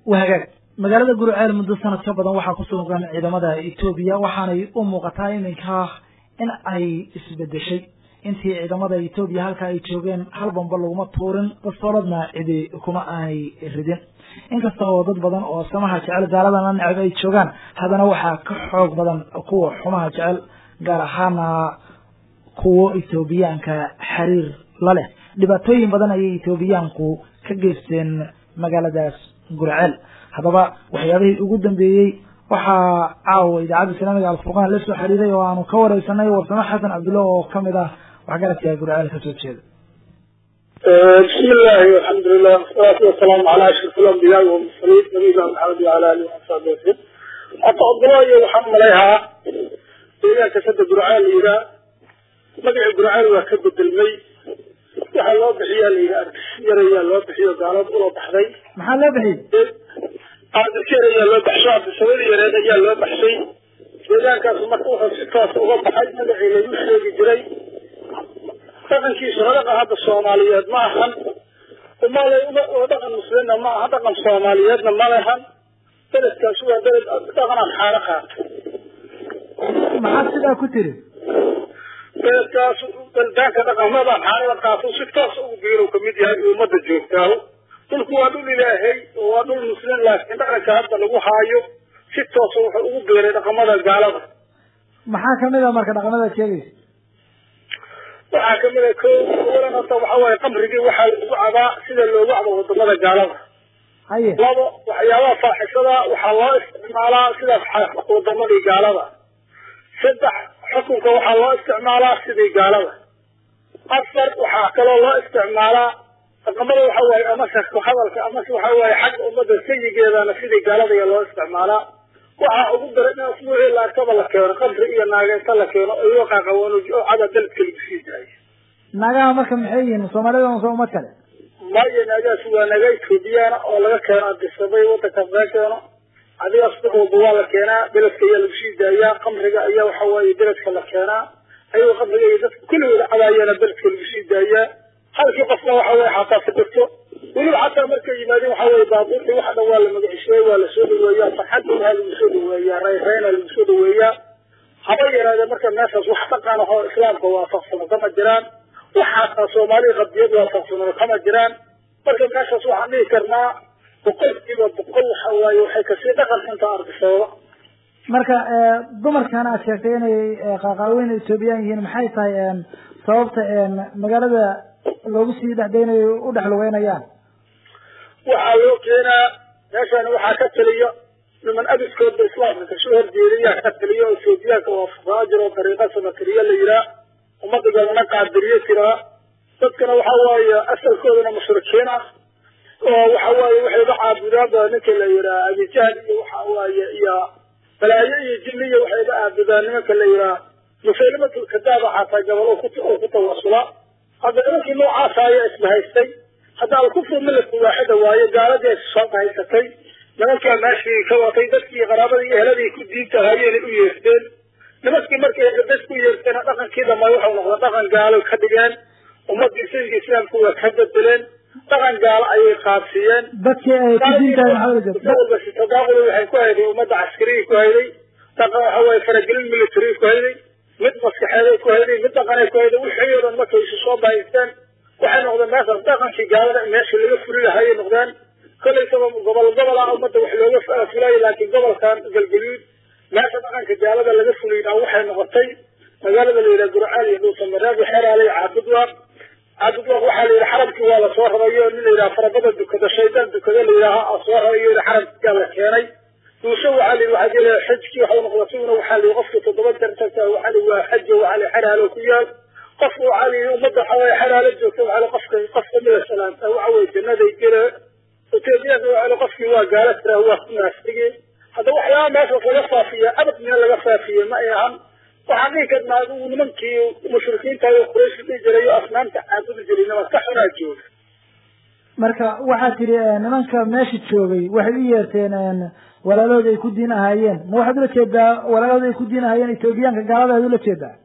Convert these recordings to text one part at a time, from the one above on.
وهاجر magaalada Gurceel muddo sanad ka badan waxa ku sugan ciidamada Itoobiya waxaanay u muuqataa in ay isbedeshay intii ciidamada Itoobiya halka ay joogeen hal bomba laguma tuurin qasooladna cidi kuma ay ridin inkasta oo dad badan oo samaha jecel gaaladana nacab ay joogaan hadana waxa ka xoog badan kuwa xumaha jecel gaar ahaan kuwa Itoobiyaanka xiriir la leh dhibaatooyin badan ay Itoobiyaanku ka geysteen magaaladaas Gurceel hadaba waxyaabihii ugu dambeeyay waxa caawa idaacada Islaamiga Al-Furqaan la soo xiriiray oo aanu ka wareysanay warsamo Xasan Cabdullaah oo kamid ah waxgaradka Gurceel ka soo jeeda bismillaah walhamdulillah wassalatu wassalamu ala ashrafil anbiyaa wal mursaliin nabiyina Muhammad wa ala alihi wa sahbihi ataqdirayo waxaan maleeyahay deegaanka sadda Gurceel ila magaca Gurceel waa ka bedelmay waxa loo bixiyaa leeyahay yaraya loo bixiyo gaalad u baxday maxaa loo bixiyay أذكر لو بحشاب سوي يريد يا لو بحشي إذا كان مكتوب ستة وقف حي مدعي ليشري بجري طبعا كي شغلة هذا الصوماليات ما هم وما لا ودقن المسلمين ما هدقن الصوماليات ما لهم بلد كاسوة بلد دقن الحركات ما حد ذا كتير بلد كاسو بلدان كدقن ما بقى حركات ستة وبيرو كميديا ومدة جوكاو تلكوا دول إلهي ودول المسلمين لكن دقن كهذا لو حايو ستة صوح وبيرو دقمة الجالب محاكمة إذا ما كان دقمة الشيء محاكمة كون ولا نطبع حوالي قمرجي وحال وعباء سيدا لو بعض ودقمة الجالب أيه لابا وحياوها فاحشة وحواء استعمالها سيدا ودقمة الجالب سدح حكمك وحواء استعمالها سيدا الجالب أكثر وحاكل الله استعمالها القمر وحوالي أمسك وحوالك أمسك وحوالي حق أمد السيء جيدا نفيدي قالوا يا الله استعمالا وحا أقدر أن أسمعي الله أكتب لك يا قمر إيا ناقين تلك يوقع قوانو عدد دلت كل بسيط جاي ناقا مكا محيين وصومالي وصومات كلا ما يناقا سوى ناقاي كوديانا أولا كان عبد السبي وتكفاكينا عدي أصدقوا بوالا كينا بلت كي يلبسيط جايا قمر إيا وحوالي بلت كلا كينا أيوة قمر إيا كل علايانا بلت كل بسيط جايا هل في قصة وحوي حتى سبته ولو حتى مركز يمادي وحوي بابور في واحد ولا مدعشوي ولا سود ويا صحد من هذا السود ويا ريحين السود ويا حبير هذا مركز الناس وحتى كانوا هو إسلام كوافقهم كما الجيران وحتى صومالي غبيض وافقهم كما الجيران مركز الناس وحني كرنا وقلت كذا بقول حواي وحيك سيدة قد كنت أرض سوا مركز ضمر كان أشياءين قاقاوين السوبيين محيطة صوبت مقالة لو بس يدعين ودحلوين أيام. وحلو كنا نشان وحكتلية لمن أبي سكوت الإسلام من كشوه الدينية كتلية وسودية كوافراجر وطريقة سمكرية الليلة وما تقول نقع الدرية كرا تذكر وحواي أسأل كودنا مشركين وحواي وحيد عابدان نك الليلة أبي جهل وحواي يا فلاية جنية وحيد عابدان نك الليلة مسلمة الكذابة حتى جبلوا كتواصلا هذا يمكن نوع عصاية اسمها السي هذا الكفر ملك واحدة وهي قالت الصوت هاي السي لما كان ماشي كواطي دسكي غرابة الذي كنت دينت هاي الأيرتين لما كان مركز دسكي يرتين أطلقا كذا ما يوحوا أطلقا قالوا الخدقان ومدي سنجي سلام كوة كذبتلين أطلقا قال أي خاصيين بكي كدينت هاي محاولة بس تداغلوا وحي كوهدي ومدى عسكري كوهدي طلقا هو فرقل الملتري كوهدي mid maskaxeed ku hayay mid dhaqan ku hayay wixii yoodan markay isu soo baayistaan waxa noqday naas dhaqankii gaalada meesha laga furi lahaay noqdaan kale sabab gobol umada wax looga fulay laakiin gobolkan galgaduud meesha dhaqanka gaalada laga fuliyay waxay noqotay magaalada leeyahay Gurceel iyo Soomaaliya xeeraalay caabudwa waxa leeyahay xarabkii waa la soo rabayo in leeyahay farabada dukada shaydan dukada leeyahay soo rabayo xarabka la keenay وشو علي وعجل حجكي وحول مخلصين وحالي وقفت تضبط ترتكا وحالي وحج وحالي حلال وكيال قفوا علي ومدى حوالي حلال الجوكي وعلى قفك من السلام أو عوي جنة يجرى وتبيعه وعلى قفك وقالت له هو ناسكي هذا وحيا ما سوف يصافية أبد من الغفافية ما يهم وحقيقة ما أقول منكي ومشركين تايو قريش بيجريو أصنام تعادل جرينا وستحنا الجوك marka waxa tiri nimanka meesha joogay waxay u yeerteen walaalooda ay ku diinahayeen ma waxaad la jeedaa walaalooda ay ku diinahayeen Itoobiyaanka gaalada la jeedaa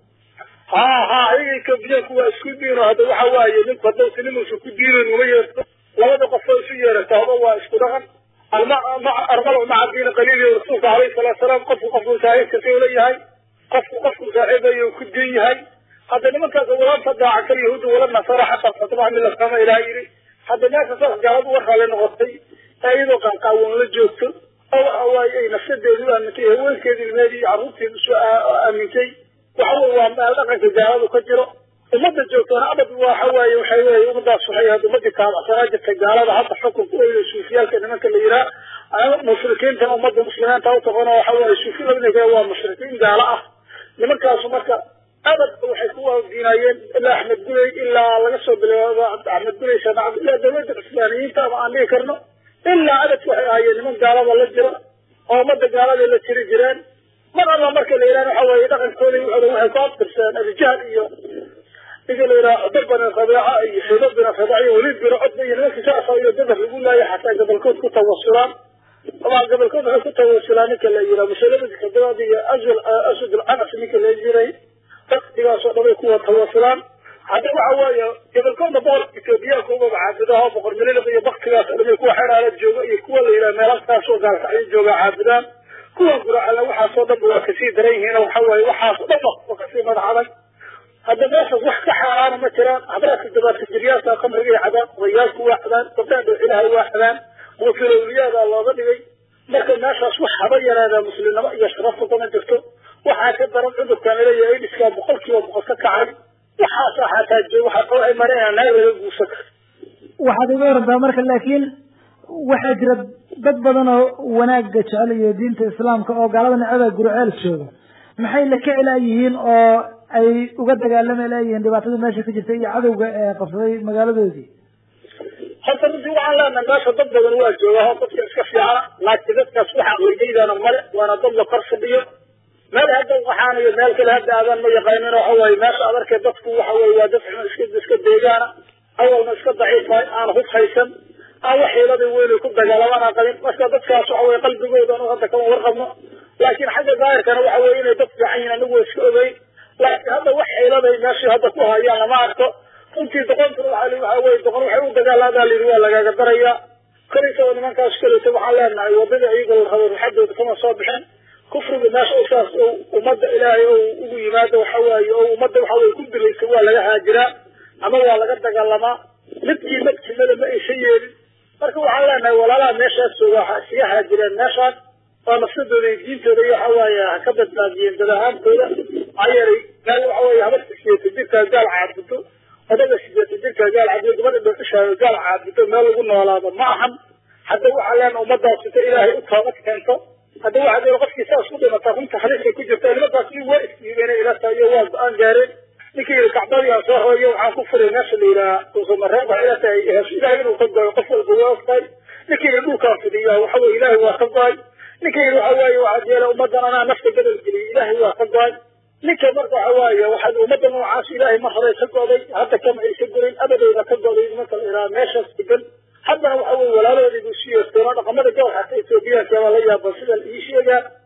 ay Itoobiyaanku waa isku diino hada waxa waaye nin qadoo kalimu isku diino uma yeerto labada qof oo isu yeerata waa isku dhaqan المرء مع الدين قليل ورسولك عليه الصلاة والسلام قفوا ساعيد كثير ليهاي قفوا ساعيدا يكدين يهاي هذا لمن كان ولان صدع كل يهود ولا نصارى حتى فطبعا من الأسلام إلهي هذا الناس أساس جربوا ورخا لنغطي أيضا كان قاوم للجوكتر أو أي نفسد يقول أنك هو الكذي المالي عروضتي أمنتي وحول وعمال لقى تجارب وكجرة المدة الجوكتر أبد وحواي وحواي ومدى الصحية هذا مدى كان أخراج التجارب حتى حكم كل السوفيال كان منك اللي يرى مشركين كانوا مدى مسلمين توتقنا وحواي السوفيال لبنك هو مشركين جالعة لمن كانوا مكة أبد وحكوها الدينيين إلا أحمد قولي إلا الله يسوى أحمد قولي سمع إلا دولة الإسلاميين طبعا ليه كرنا إلا عدد وحي لمن قالوا الله جرى أو مدى قالوا اللي تشري جيران من الله مركز الإيران وحوى يدخل كوني وحوى كابترسان الرجال يقول إلى ضربنا خضاعة يحضرنا خضاعي وليد برعدنا ينوكي سأصا يدبر يقول لا حتى قبل كنت كنت وصلان طبعا قبل كنت وصلانك اللي يرى مسلمة كدوا دي أسد العنس منك اللي يجري تقدر صدق قوة تواصلان هذا وحوايا قبل كنا بور إثيوبيا كوبا عابدها بقر مليلة في بقتها اللي يكون حير على الجوجا يكون إلى ميراث تاسو قال على الجوجا عابدان كل قرا على وحى صدق وكثير درين هنا وحوايا وحى صدق وكثير من عمل هذا الناس وحكة حرام مثلا عبرات الدبات الجرياسة قمر جي عدان وياك واحدان طبعا إلى واحدان وفي الولياد الله ضدي لكن الناس أصبح حبيا هذا مسلم ما يشرف طبعا تفتو وحاكد عندك كان لي يعيد إسلام بقولك وبقولك عالي وحاسة حتى وحقوع مرينا ناير الوسط waxaad uga wardaa marka laakiin waxa jira dad badan oo wanaag jecel diinta islaamka oo gaalada nacada gurceel jooga maxay la ka ilaayihiin oo ay uga dagaalamayeen dhibaatada meesha ka jirta iyo cadawga ee qafay magaaladoodii hadda midii waxaan leenahay meesha dad badan waa jooga oo dadka iska fiican laakiin dadkaas waxa weydiyana male waana dad la qarsadhiyo meel hadda waxaan iyo meel kale hadda aadan ma yaqaanin oo way meesha adarkay dadku waxa way waa dad iska deegaana awalna iska daciifay aan hub haysan aan waxiiladii weyn ku dagaalamana qalin marka dadkaas waxa way qalbigooda oo hadda kama warqabno laakiin xagga zaahirkana waxa way inay dad fiican yihiin anigu iska ogeyn laakiin hadda waxiiladay meesha hadda ku hayaan lama arko intii doqontu waxa way doqon waxay u dagaaladaan waa lagaga daraya kaliya nimankaas kaliya waxaan leenahay wadada iyaga la rabo xaddooda kama soo bixin كفر الناس أساس أو ومد إلهي أو يماد وحواي أو ومد وحواي كل اللي سوى لها هاجراء أما هو على قد قلما نبكي لما أي شيء مركو علىنا ولا لا نشأ سوى سياح هاجراء النشأ فنصد الدين تري حواي كبد نادين تدهم كذا عيري قالوا حواي همت شيء تديك قال عبدته هذا الشيء تديك قال عبدته ما تقدر تشهد قال عبدته ما لقولنا ولا هذا معهم حتى وعلىنا ومد وسط إلهي أطلقت كنته هذا واحد يرقص كيساس كده متاخم تحريك كجر تاني بس واقف يبين إلى سيوال بان جارين لكي الكعبان يصاحوا يوم عن كفر الناس اللي إلى توصل مرحبا إلى إلهي وقضى يقفل الجواز لكي يقول كافرية وحوى إلهي وقضى لكي يروح حواي وعديلا ومدنا نفس الجبل الجلي إلهي وقضى لكي مرضى حواي وحد ومدنا وعاش إلهي محر يسقضي حتى كما يسقرين أبدا إذا قضى مثل إلى ماشى السجن حتى لو أول ولا لا يريد شيء استراحة قمر الجو حتى إثيوبيا كما لا يبصر الإشياء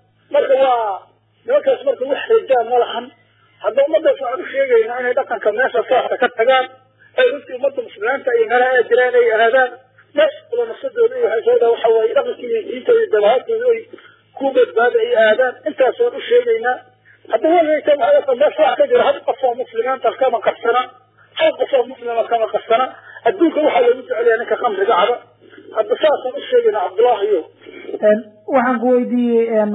مركوا مركز مركوا وحدة ملحم حتى ما دفع الشيء يعني إذا كان كناس صاحب كتجار أي رسي مدة مسلمين تأي نرى جيران أي هذا ناس ولا نصدق أي حاجة وحوي رغم كي ينتهي الدلهات أي كوبة بعد أي هذا أنت صار الشيء لنا حتى هو اللي يتم على الناس واحد يجري هذا قصة مسلمين تركما قصنا هذا قصة مسلمة كما قصنا الدوك روح اللي يدعي علينا كخمس قاعدة هذا صار الشيء عبد الله يو waxaan ku weydiiyey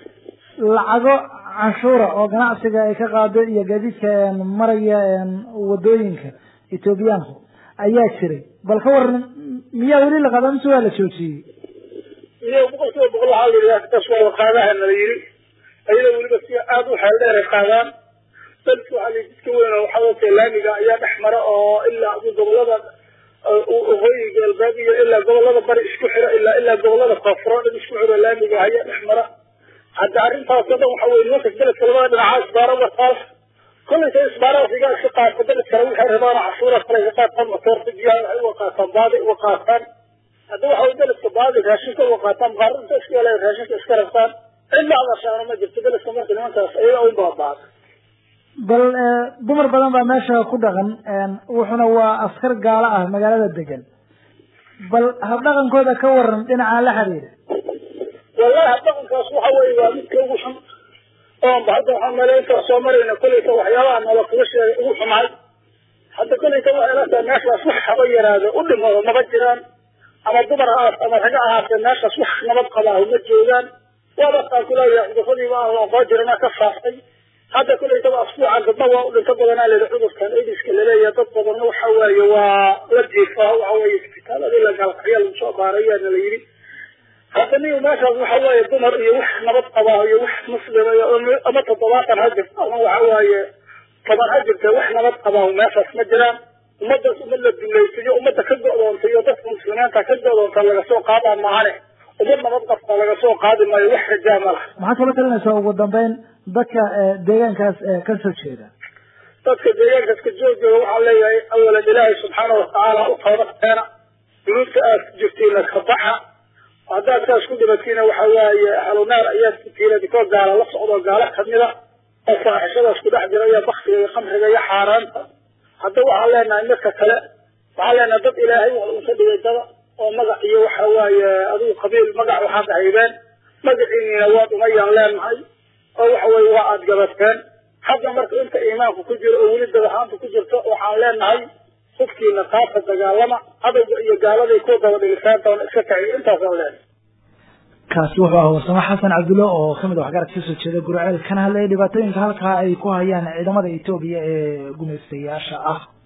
lacago canshuura oo ganacsiga ay ka qaado iyo gaadiidka maraya wadooyinka Itoobiyaanku ayaa jiray bal ka waran miyaa weli la qadan soo la joojiyay iyo boqol hal ilaa tasoo qaadaha la yiri ayada waliba si aad u xeel dheer qaadaan dadku hal jidka weyn waxa uu laamiga ayaa dhaxmara oo ilaa gobolada وغير الباقي إلا قبل بري إسكحرة إلا قبل قفران إسكحرة لامي هي إحمرة حتى عرفتها صدق وحول وقت ثلاث كلمات العاش بارا وخاف كل شيء بارا في قال شقة بدل ترويح الهضار عصورة فريقات قام صورت جيا وقاتم باضي وقاتم هذا وحول ثلاث باضي راشك وقاتم غرب تشكي على راشك إسكرفتان إلا على شهر ما جبت ثلاث كلمات الوانت أسئلة أو بعض bal dumar badan baa meesha ku dhaqan wuxuna waa askar gaala ah magaalada degan bal habdhaqankooda ka waran dhinaca la xiriira wallahi habdhaqankaas waxa weeye waa midka ugu xun oo hadda waxaan maleynta soo marayna kulleyta waxyaabaha nala kaga sheegay ugu xumaay hadda kulleyta waxay la tahay meeshaas wax haba yaraado u dhimado maba jiraan ama dumar ha ama raga ahaatee meeshaas wax nabad qabaahu ma joogaan waaba taan kuleeyahay cudurradiiba aan loo qoo jirana ka faaftay hadda kulleytaba asbuucan dadna waa u dhinto badanaa leedahay cudurkan aidiska laleeyahay dad badanna waxa weeye waa la jiifaa waxa weeye isbitaaladii la galkaxya lagu soo baarayaana la yidhi hadda niyo meeshaas waxa weeye dumar iyo wax nabad qabaa iyo wax muslima ama 70 ha jirto ama waxa weeye 10 ha jirta wax nabad qabaa meeshaas ma jiraan ummaddaas umad la dulaysiyo ummadda ka go'doontay iyo dadka muslimiinta ka go'doonta laga soo qaadaa maahane umad nabad qabta laga soo qaadi maayo wax rajaa ma laha maxaad kula talinaysaa ugu dambeyn dadka deegaankaas ka soo jeeda dadka deegaankaas ka jooga waxaa leeyahay awalan ilaahay subxaanahu watacaala u toobad keena dunuubta aad ku jirtiina ka baxa haddaad saas ku dhibatiina waxa waaye ahlunaar ayaad ku tiina dikoo gaala la socdo gaala kamida oo faaxishadaas ku dhex jira iyo baktiga iyo khamriga iyo xaaraanta hadda waxaan leenahay midka kale waxaan leenahay dad ilaahay waa unka dhigay dada oo magac iyo waxa waaye adigu qabiil magac waxaad haybeen magaciinina waad umayaan leenahay oo waxa weeye waa aad gabateen hadda marka inta iimaanku ku jiro oo weli dadahaanta ku jirto waxaan leenahay qofkiina qaabka dagaalama adowga iyo gaaladay ku daba dhigisaan doona iska kacay intaasaan leenahay kaasi wuxuu ahaa warsamo xasan cabdulle oo kamid ah waxgarad kasoo jeeda gurceel kana hadlaya dhibaatooyinka halkaa ay ku hayaan ciidamada Itoobiya ee gumaystayaasha ah